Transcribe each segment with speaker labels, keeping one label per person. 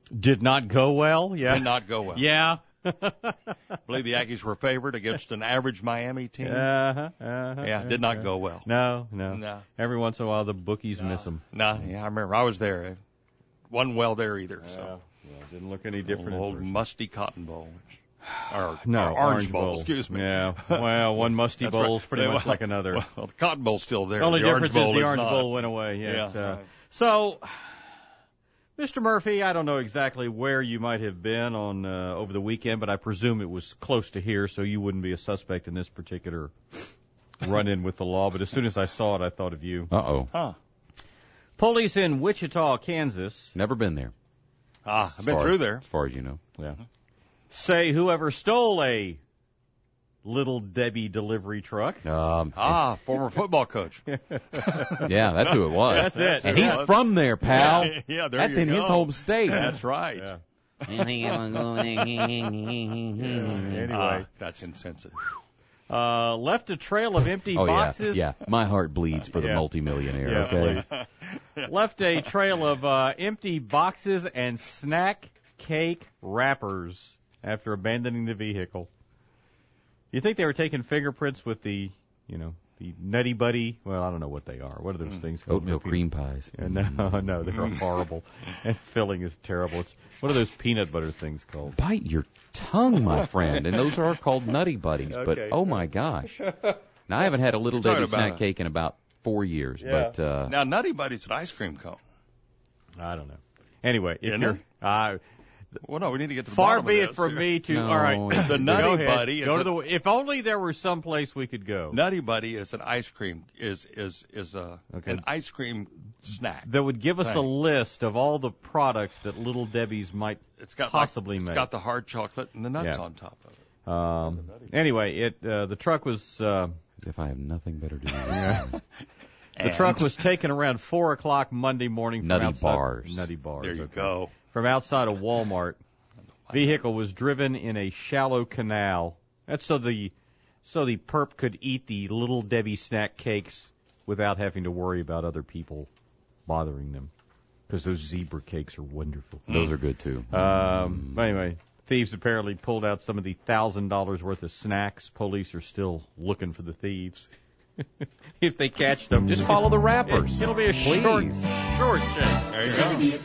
Speaker 1: Did not go well. Yeah.
Speaker 2: Did not go well.
Speaker 1: Yeah.
Speaker 2: I believe the Aggies were favored against an average Miami team. Did not go well.
Speaker 1: No. Every once in a while, the bookies miss them.
Speaker 2: I remember I was there. It wasn't well there either. So
Speaker 1: didn't look any different.
Speaker 2: Old musty Cotton Bowl. Or
Speaker 1: Orange
Speaker 2: Bowl. Excuse me.
Speaker 1: Yeah. Well, one musty bowl is pretty much like another.
Speaker 2: Well, the Cotton Bowl's still there.
Speaker 1: The only difference is the Orange
Speaker 2: not.
Speaker 1: Bowl went away. Yes.
Speaker 2: Yeah, right.
Speaker 1: So, Mr. Murphy, I don't know exactly where you might have been on over the weekend, but I presume it was close to here, so you wouldn't be a suspect in this particular run-in with the law. But as soon as I saw it, I thought of you.
Speaker 3: Uh-oh.
Speaker 2: Huh.
Speaker 1: Police in Wichita, Kansas.
Speaker 3: Never been there.
Speaker 2: I've been through there.
Speaker 3: As far as you know.
Speaker 1: Yeah. Say whoever stole a Little Debbie delivery truck.
Speaker 2: Former football coach.
Speaker 3: Yeah, that's who it was.
Speaker 1: That's it.
Speaker 3: And he's from there, pal.
Speaker 2: Yeah, there
Speaker 3: that's
Speaker 2: you
Speaker 3: in
Speaker 2: go.
Speaker 3: his home state.
Speaker 2: That's right.
Speaker 1: Yeah.
Speaker 2: Anyway, that's insensitive.
Speaker 1: Left a trail of empty boxes.
Speaker 3: Yeah, my heart bleeds for the multimillionaire, okay?
Speaker 1: Please. Left a trail of empty boxes and snack cake wrappers after abandoning the vehicle. You think they were taking fingerprints with the Nutty Buddy? Well, I don't know what they are. What are those things called?
Speaker 3: Oatmeal cream pies.
Speaker 1: No, they're horrible. And filling is terrible. What are those peanut butter things called?
Speaker 3: Bite your tongue, my friend. And those are called Nutty Buddies.
Speaker 1: Okay.
Speaker 3: But, oh, my gosh. Now, I haven't had a Little Debbie snack cake in about 4 years.
Speaker 1: Yeah.
Speaker 3: But
Speaker 2: now, Nutty Buddy's an ice cream cone.
Speaker 1: I don't know. Anyway, if
Speaker 2: Isn't
Speaker 1: you're...
Speaker 2: Well, no, we need to get to the
Speaker 1: Far
Speaker 2: bottom
Speaker 1: be
Speaker 2: of
Speaker 1: it from me to...
Speaker 3: No.
Speaker 1: All right.
Speaker 2: The Nutty Buddy
Speaker 1: Go to the... If only there were some place we could go.
Speaker 2: Nutty Buddy is an ice cream an ice cream snack
Speaker 1: that would give us a list of all the products that Little Debbie's might possibly make.
Speaker 2: It's got the hard chocolate and the nuts on top of it.
Speaker 1: Anyway, the truck was...
Speaker 3: as if I have nothing better to do.
Speaker 1: The truck was taken around 4 o'clock Monday morning from
Speaker 3: Nutty
Speaker 1: outside...
Speaker 3: Bars.
Speaker 1: Nutty Bars.
Speaker 2: There you go.
Speaker 1: From outside of Walmart. Vehicle was driven in a shallow canal. That's so the perp could eat the Little Debbie snack cakes without having to worry about other people bothering them. Because those zebra cakes are wonderful.
Speaker 3: Those are good, too.
Speaker 1: Anyway, thieves apparently pulled out some of the $1,000 worth of snacks. Police are still looking for the thieves. If they catch them,
Speaker 3: just follow the wrappers.
Speaker 1: It'll be a short chase.
Speaker 2: There you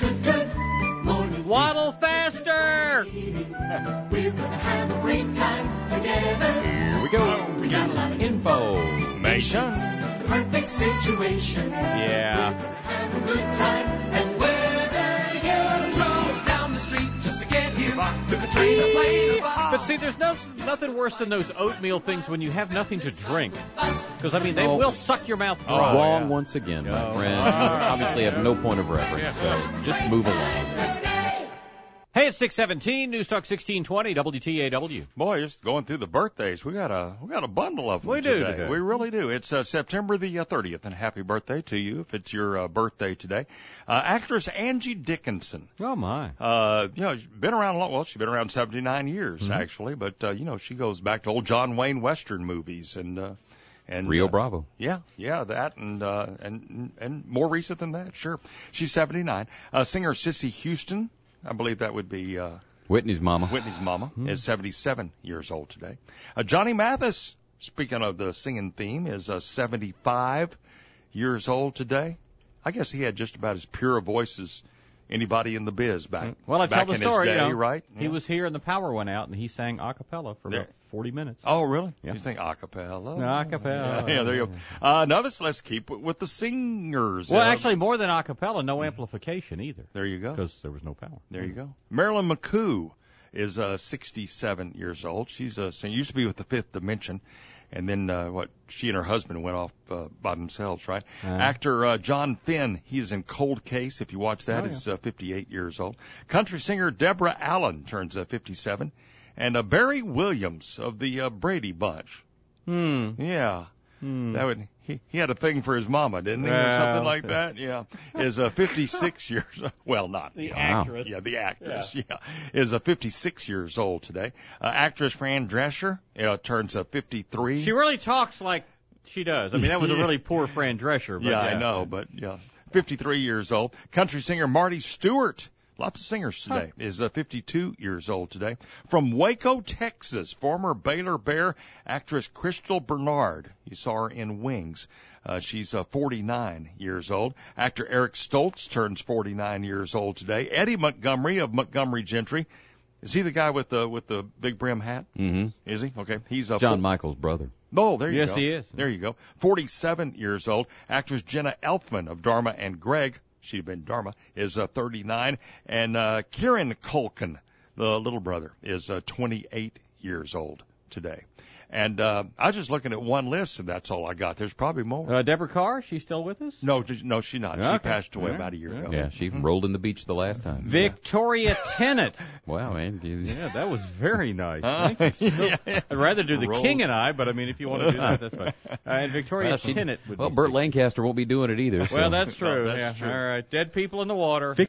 Speaker 2: go.
Speaker 1: Waddle faster!
Speaker 4: We're gonna have a great time together.
Speaker 3: Here we go.
Speaker 4: We got a lot of
Speaker 2: Information.
Speaker 4: the perfect situation.
Speaker 1: Yeah.
Speaker 4: We're gonna have a good time. And whether you drove down the street just to get here, took a train or plane or bus.
Speaker 1: But see, there's nothing worse than those oatmeal things when you have nothing to drink. Because, I mean, they will suck your mouth dry.
Speaker 3: Wrong once again, my friend. You obviously have no point of reference, so just move along.
Speaker 1: Hey, it's 6:17, News Talk 1620, WTAW.
Speaker 2: Boy, just going through the birthdays, we got a bundle of them.
Speaker 1: We do today.
Speaker 2: We really do. It's September the 30th, and happy birthday to you if it's your birthday today. Actress Angie Dickinson.
Speaker 1: Oh my.
Speaker 2: She's been around a lot. Well, she's been around 79 years actually, but she goes back to old John Wayne Western movies and
Speaker 3: Rio Bravo.
Speaker 2: Yeah, that and more recent than that, sure. She's 79. Singer Sissy Houston, I believe that would be
Speaker 3: Whitney's mama.
Speaker 2: Is 77 years old today. Johnny Mathis, speaking of the singing theme, is 75 years old today. I guess he had just about as pure a voice as anybody in the biz back.
Speaker 1: Well, I tell the
Speaker 2: in
Speaker 1: story,
Speaker 2: his day, right?
Speaker 1: He was here and the power went out, and he sang a cappella for about 40 minutes.
Speaker 2: Oh, really?
Speaker 1: Yeah.
Speaker 2: You think a cappella?
Speaker 1: A cappella.
Speaker 2: Yeah, there you go. Now let's keep with the singers.
Speaker 1: Well, actually, more than a cappella, no amplification either.
Speaker 2: There you go.
Speaker 1: Because there was no power.
Speaker 2: There you go. Marilyn McCoo is 67 years old. She's a singer. Used to be with the Fifth Dimension. And then she and her husband went off by themselves, right? Actor John Finn, he's in Cold Case. If you watch that, is 58 years old. Country singer Deborah Allen turns 57. And Barry Williams of the Brady Bunch. Yeah. That would he had a thing for his mama, didn't he, or something like that? Yeah, is 56 years. Well, not
Speaker 1: the actress.
Speaker 2: Yeah, the actress. Yeah, is 56 years old today. Actress Fran Drescher turns 53.
Speaker 1: She really talks like she does. I mean, that was a really poor Fran Drescher. But
Speaker 2: I know, but 53 years old. Country singer Marty Stewart Lots of singers today. Is 52 years old today. From Waco, Texas, former Baylor Bear actress Crystal Bernard. You saw her in Wings. She's 49 years old. Actor Eric Stoltz turns 49 years old today. Eddie Montgomery of Montgomery Gentry. Is he the guy with the big brim hat?
Speaker 3: Mm-hmm.
Speaker 2: Is he? Okay. He's
Speaker 3: John Michael's brother.
Speaker 2: Oh, there you go.
Speaker 1: Yes, he is.
Speaker 2: There you go. 47 years old. Actress Jenna Elfman of Dharma and Greg. She'd have been Dharma, is 39. And Kieran Culkin, the little brother, is 28 years old today. And I was just looking at one list, and that's all I got. There's probably more.
Speaker 1: Deborah Carr, she's still with us?
Speaker 2: No, she's not. She
Speaker 1: Okay.
Speaker 2: passed away
Speaker 1: All right.
Speaker 2: about a year ago.
Speaker 3: Yeah, she rolled in the beach the last time.
Speaker 1: Victoria Tennant.
Speaker 3: Wow, man.
Speaker 1: Yeah, that was very nice. Thank you. I'd rather do the
Speaker 2: Roll.
Speaker 1: King and I, but I mean, if you want to do that, that's fine. And Victoria Tennant would be
Speaker 3: Burt
Speaker 1: 60.
Speaker 3: Lancaster won't be doing it either. So.
Speaker 1: Well, that's true.
Speaker 2: That's
Speaker 1: yeah.
Speaker 2: true.
Speaker 1: All right. Dead people in the water.